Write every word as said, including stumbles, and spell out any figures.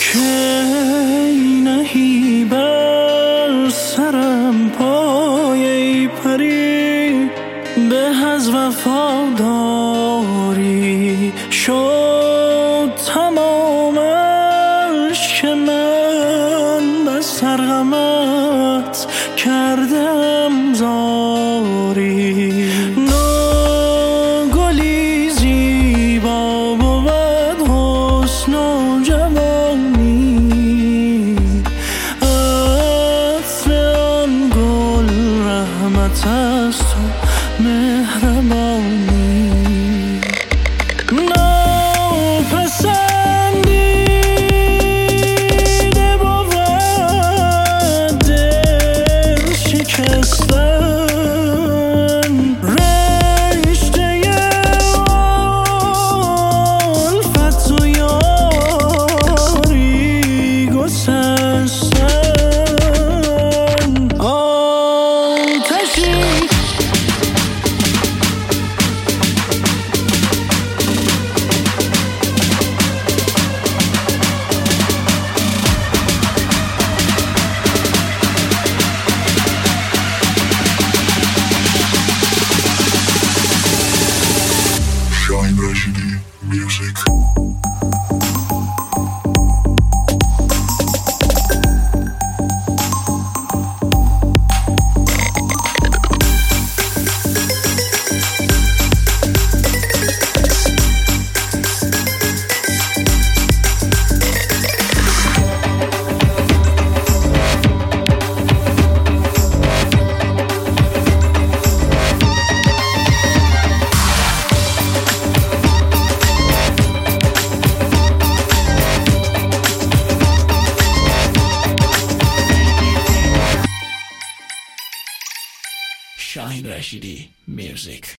کی نهی بر سرم پای ای پری، به از وفاداری شد تمامش که من بس هر غمت کردم زاری. گلی زیبا بود حسن و جوانی، عطر آن گل رحمت است و مهربانی. ناپسندیده بود دل شکستن، رشته الفت و یاری گسستن. آتشی Shine Rashidi Music. Shine Rashidi Music.